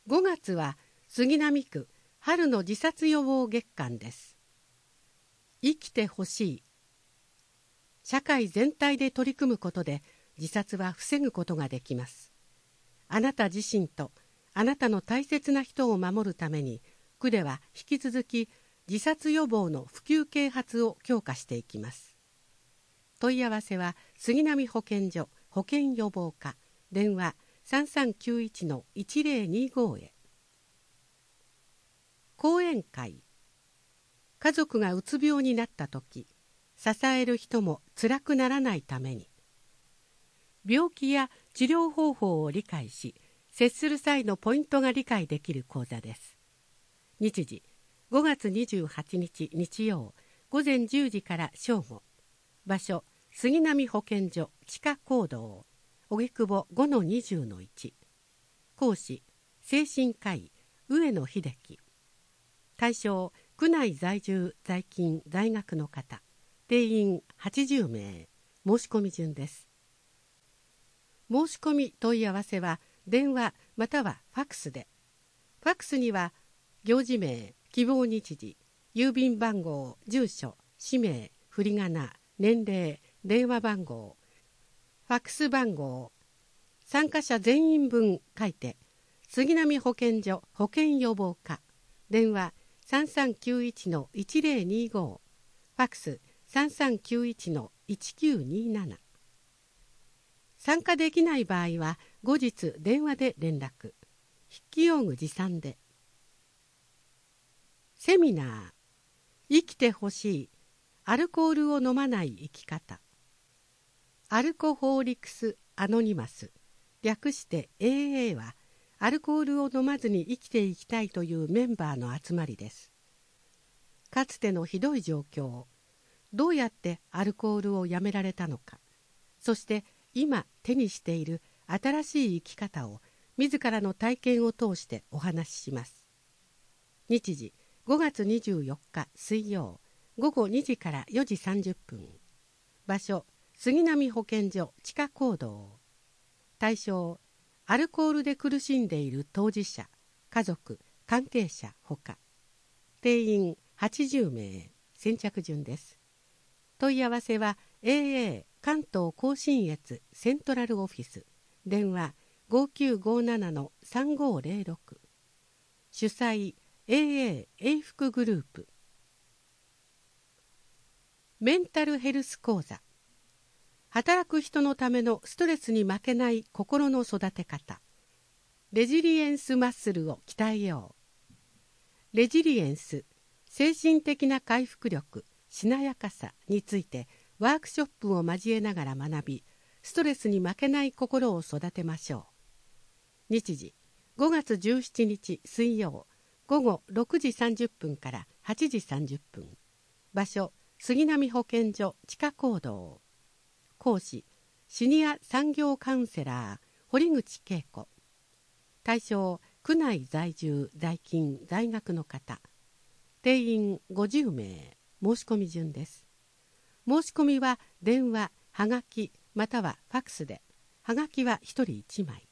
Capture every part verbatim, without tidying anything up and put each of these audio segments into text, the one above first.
ごがつは杉並区春の自殺予防月間です。生きてほしい。社会全体で取り組むことで自殺は防ぐことができます。あなた自身とあなたの大切な人を守るために、区では引き続き自殺予防の普及啓発を強化していきます。問い合わせは杉並保健所保健予防課、電話 さんさんきゅういちのいちぜろにご へ。講演会。家族がうつ病になったとき、支える人も辛くならないために、病気や治療方法を理解し、接する際のポイントが理解できる講座です。日時ごがつにじゅうはちにち日曜午前じゅうじから正午。場所杉並保健所地下講堂荻窪 ごのにじゅうのいち。講師精神科医上野秀樹。対象区内在住在勤在学の方。定員はちじゅうめい。申し込み順です。申し込み問い合わせは電話またはファックスで。ファックスには行事名、希望日時、郵便番号、住所、氏名、振り仮名、年齢、電話番号、ファックス番号、参加者全員分書いて、杉並保健所保健予防課、電話 さんさんきゅういちのいちぜろにご、ファックス さんさんきゅういちのいちきゅうになな。参加できない場合は後日電話で連絡。筆記用具持参で。セミナー。生きてほしい。アルコールを飲まない生き方。アルコホーリクス・アノニマス、略して エーエー は、アルコールを飲まずに生きていきたいというメンバーの集まりです。かつてのひどい状況、どうやってアルコールをやめられたのか、そして今手にしている新しい生き方を自らの体験を通してお話しします。日時ごがつにじゅうよっか水曜ごごにじからよじさんじゅっぷん。場所杉並保健所地下講堂。対象アルコールで苦しんでいる当事者、家族、関係者ほか。定員はちじゅうめい。先着順です。問い合わせは エーエー 関東甲信越セントラルオフィス、電話 ごきゅうごななのさんごぜろろく。主催 エーエー 永福グループ。メンタルヘルス講座。働く人のためのストレスに負けない心の育て方。レジリエンスマッスルを鍛えよう。レジリエンス、精神的な回復力、しなやかさについてワークショップを交えながら学び、ストレスに負けない心を育てましょう。日時ごがつじゅうしちにち水曜ごごろくじさんじゅっぷんからはちじさんじゅっぷん。場所杉並保健所地下講堂。講師シニア産業カウンセラー堀口恵子。対象区内在住在勤在学の方。定員ごじゅうめい。申し込み順です。申し込みは電話、はがきまたはファックスで。はがきはひとりいちまい。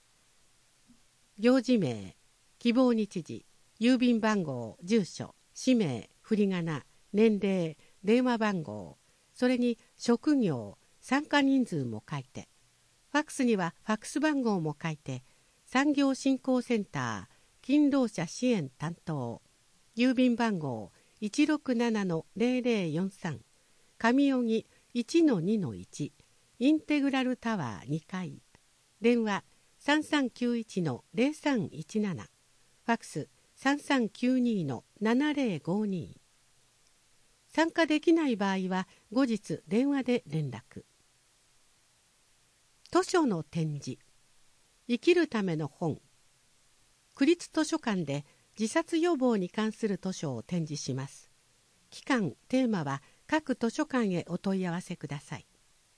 行事名、希望日時、郵便番号、住所、氏名、振り仮名、年齢、電話番号、それに職業、参加人数も書いて、ファックスにはファックス番号も書いて、産業振興センター勤労者支援担当、郵便番号 いちろくななのぜろぜろよんさん、上荻 いちのにのいち、インテグラルタワーにかい、電話さんさんきゅういちのぜろさんいちなな、ファックスさんさんきゅうにのななぜろごに。参加できない場合は後日電話で連絡。図書の展示。生きるための本。区立図書館で自殺予防に関する図書を展示します。期間・テーマは各図書館へお問い合わせください。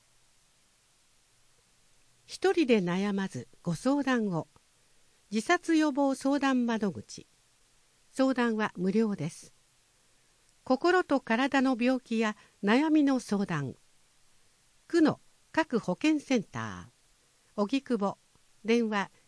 一人で悩まずご相談を。自殺予防相談窓口。相談は無料です。心と体の病気や悩みの相談。区の各保健センター。荻窪、電話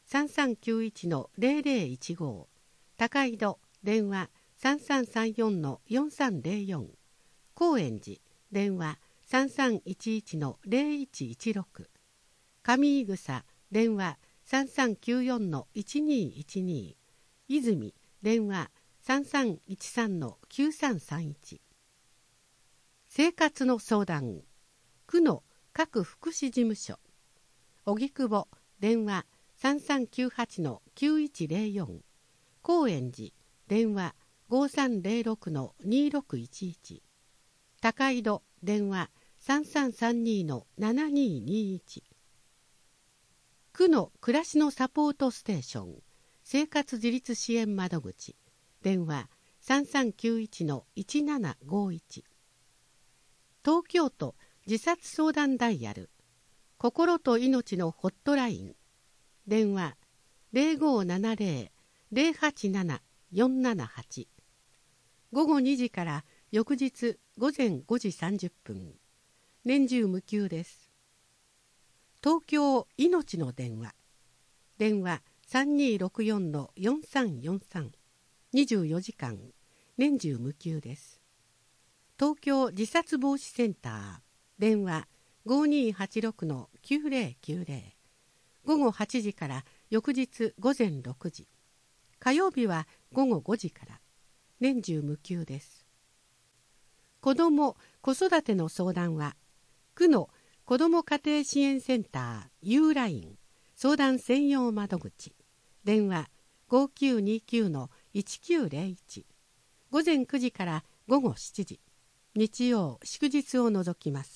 さんさんきゅういちのゼロゼロいちご、高井戸電話さんさんさんよんのよんさんゼロよん、高円寺電話さんさんいちいちのゼロいちいちろく、上井草電話さんさんきゅうよんのいちにいちに、泉電話さんさんいちさんのきゅうさんさんいち。生活の相談、区の各福祉事務所、荻窪電話さんさんきゅうはちのきゅういちゼロよん、高円寺電話ごさんゼロろくのにろくいちいち、高井戸電話さんさんさんにのななににいち。区の暮らしのサポートステーション、生活自立支援窓口電話さんさんきゅういちのいちななごいち。東京都自殺相談ダイヤル、心と命のホットライン電話ゼロごななゼロ ゼロはちなな よんななはち。午後にじから翌日午前ごじさんじゅっぷん、年中無休です。東京いのちの電話電話さんにーろくよんのよんさんよんさん、にじゅうよじかん年中無休です。東京自殺防止センター電話ごにーはちろくのきゅうぜろきゅうぜろ、午後はちじから翌日午前ろくじ、火曜日は午後ごじから年中無休です。子ども・子育ての相談は区の子ども家庭支援センター ユーライン 相談専用窓口電話ごきゅうにきゅうのいちきゅうゼロいち、午前くじから午後しちじ、日曜祝日を除きます。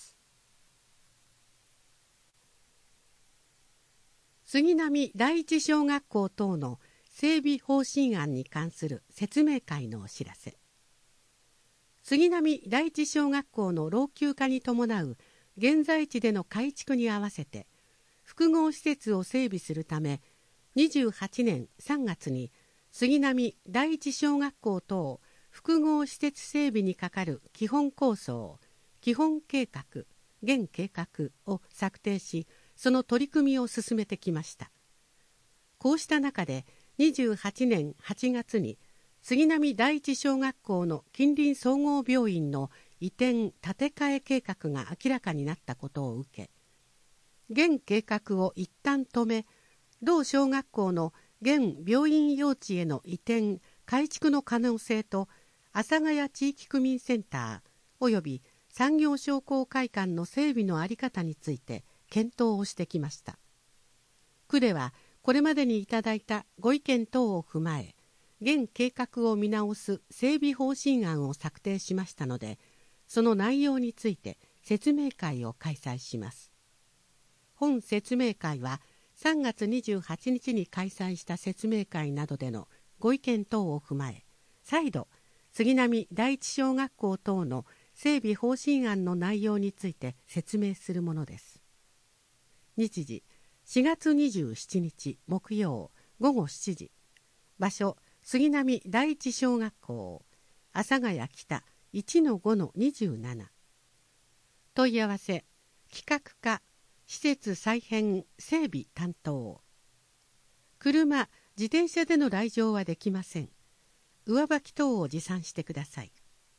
杉並第一小学校等の整備方針案に関する説明会のお知らせ。杉並第一小学校の老朽化に伴う現在地での改築に合わせて複合施設を整備するため、にじゅうはちねんさんがつに杉並第一小学校等複合施設整備にかかる基本構想、基本計画、現計画を策定し、その取り組みを進めてきました。こうした中でにじゅうはちねんはちがつに杉並第一小学校の近隣総合病院の移転建て替え計画が明らかになったことを受け、現計画を一旦止め、同小学校の現病院用地への移転改築の可能性と阿佐ヶ谷地域区民センターおよび産業商工会館の整備の在り方について検討をしてきました。区ではこれまでにいただいたご意見等を踏まえ、現計画を見直す整備方針案を策定しましたので、その内容について説明会を開催します。本説明会はさんがつにじゅうはちにちに開催した説明会などでのご意見等を踏まえ、再度杉並第一小学校等の整備方針案の内容について説明するものです。日時しがつにじゅうしちにち木曜ごごしちじ、場所杉並第一小学校、阿佐ヶ谷北 いちのごのにじゅうなな。問い合わせ企画課施設再編整備担当。車・自転車での来場はできません。上履き等を持参してください。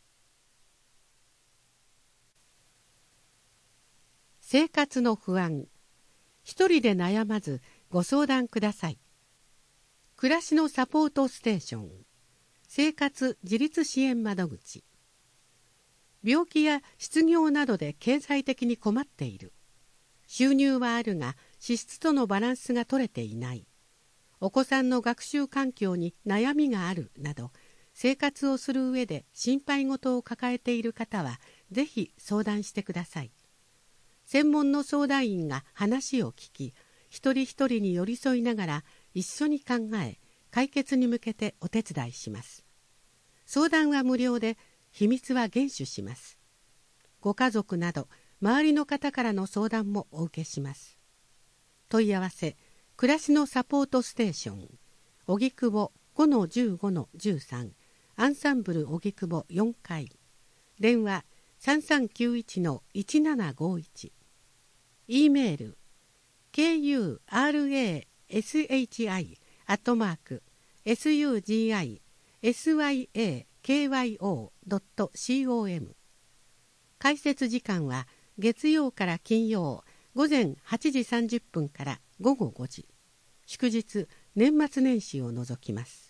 生活の不安、一人で悩まずご相談ください。暮らしのサポートステーション、生活自立支援窓口。病気や失業などで経済的に困っている。収入はあるが支出とのバランスが取れていない。お子さんの学習環境に悩みがあるなど、生活をする上で心配事を抱えている方はぜひ相談してください。専門の相談員が話を聞き、一人一人に寄り添いながら一緒に考え、解決に向けてお手伝いします。相談は無料で、秘密は厳守します。ご家族など周りの方からの相談もお受けします。問い合わせ暮らしのサポートステーション、荻窪 ごのじゅうごのじゅうさん、アンサンブル荻窪よんかい、電話さんさんきゅういちのいちななごいち、 E メール ケーユーアールエーエスエイチアイ アットマーク エスユージーアイエスワイエーケーワイオー ドット コム。 開設時間は月曜から金曜午前はちじさんじゅっぷんから午後ごじ、祝日年末年始を除きます。